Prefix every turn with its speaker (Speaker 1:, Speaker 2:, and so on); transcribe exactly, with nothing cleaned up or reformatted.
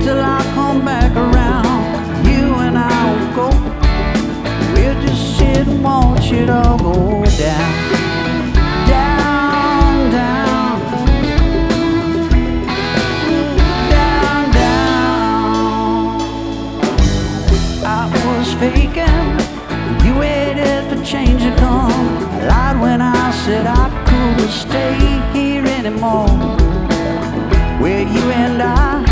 Speaker 1: till I come back around. You and I will go. We'll just sit and watch it all go down. Down, down. Down, down. I was faking. You waited for change to come. I lied when I said I couldn't stay here anymore. Where you and I